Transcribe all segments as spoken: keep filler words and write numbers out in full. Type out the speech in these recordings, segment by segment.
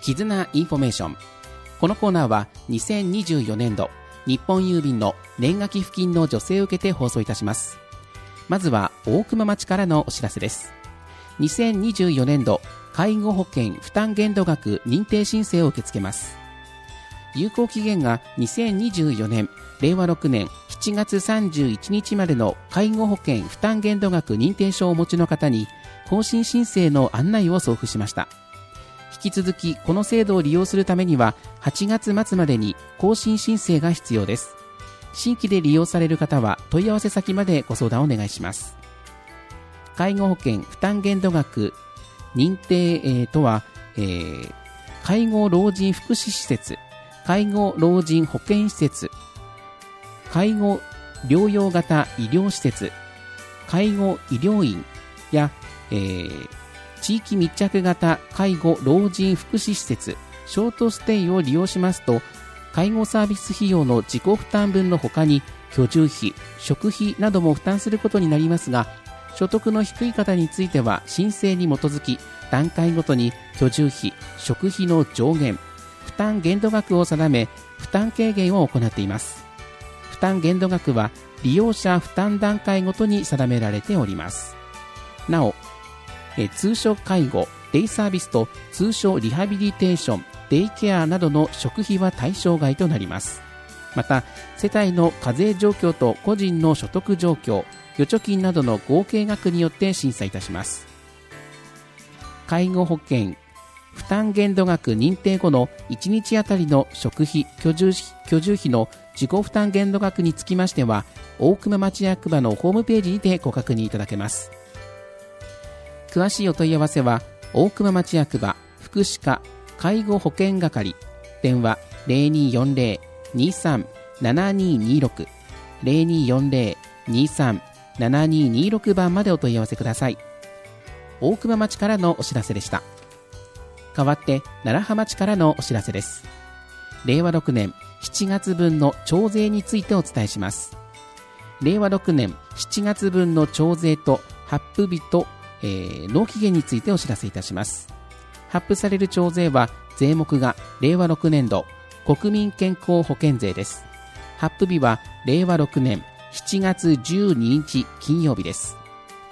絆インフォメーション。このコーナーはにせんにじゅうよねんど日本郵便の年賀寄付金の助成を受けて放送いたします。まずは大熊町からのお知らせです。にせんにじゅうよねんど介護保険負担限度額認定申請を受け付けます。有効期限がにせんにじゅうよねんれいわろくねんしちがつさんじゅういちにちまでの介護保険負担限度額認定証をお持ちの方に更新申請の案内を送付しました。引き続きこの制度を利用するためにははちがつまつまでに更新申請が必要です。新規で利用される方は問い合わせ先までご相談をお願いします。介護保険負担限度額認定、えー、とは、えー、介護老人福祉施設、介護老人保健施設、介護療養型医療施設、介護医療院や、えー、地域密着型介護老人福祉施設、ショートステイを利用しますと、介護サービス費用の自己負担分のほかに居住費、食費なども負担することになりますが、所得の低い方については申請に基づき段階ごとに居住費、食費の上限、負担限度額を定め負担軽減を行っています。負担限度額は利用者負担段階ごとに定められております。なお、え通所介護、デイサービスと通所リハビリテーション、デイケアなどの食費は対象外となります。また、世帯の課税状況と個人の所得状況、預貯金などの合計額によって審査いたします。介護保険負担限度額認定後のいちにちあたりの食費、居住費、居住費の自己負担限度額につきましては、大熊町役場のホームページにてご確認いただけます。詳しいお問い合わせは、大熊町役場福祉課介護保険係、電話 ゼロにーよんゼロ にーさん ななにーにーろく ゼロにーよんゼロ にーさん ななにーにーろく 番までお問い合わせください。大熊町からのお知らせでした。代わって楢葉町からのお知らせです。れいわろくねんしちがつぶんの徴税についてお伝えします。れいわろくねんしちがつぶんの徴税と発付日と、えー、納期限についてお知らせいたします。発付される徴税は税目がれいわろくねんど国民健康保険税です。発付日はれいわろくねんしちがつじゅうににち金曜日です。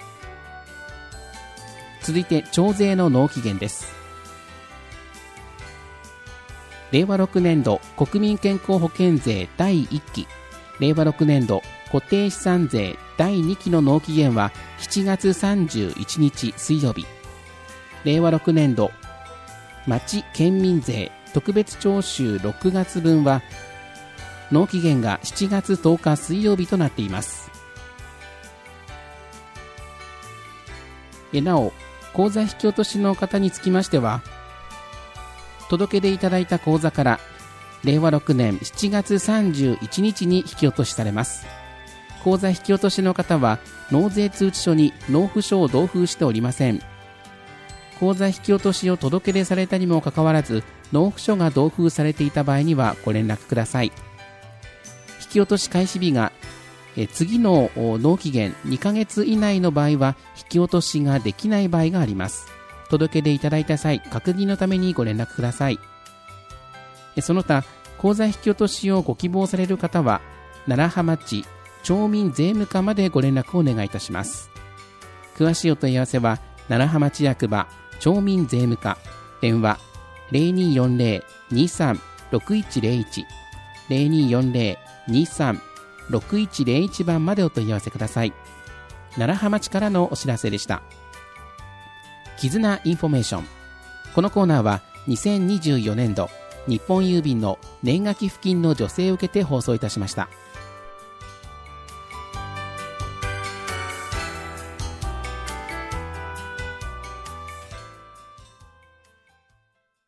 続いて徴税の納期限です。れいわろくねんど国民健康保険税だいいっき、れいわろくねんど固定資産税だいにきの納期限はしちがつさんじゅういちにち水曜日。れいわろくねんど町県民税特別徴収ろくがつぶんは納期限がしちがつとおか水曜日となっています。なお、口座引き落としの方につきましては、届け出いただいた口座かられいわろくねんしちがつさんじゅういちにちに引き落としされます。口座引き落としの方は納税通知書に納付書を同封しておりません。口座引き落としを届け出されたにもかかわらず納付書が同封されていた場合にはご連絡ください。引き落とし開始日がえ次の納期限にかげつ以内の場合は引き落としができない場合があります。届け出いただいた際、確認のためにご連絡ください。その他、口座引き落としをご希望される方は楢葉町町民税務課までご連絡をお願いいたします。詳しいお問い合わせは楢葉町役場町民税務課、電話 ゼロにーよんゼロ にーさん ろくいちゼロいち ゼロにーよんゼロ にーさん ろくいちゼロいち 番までお問い合わせください。楢葉町からのお知らせでした。絆インフォメーション。このコーナーはにせんにじゅうよねんど日本郵便の年賀寄付金の助成を受けて放送いたしました。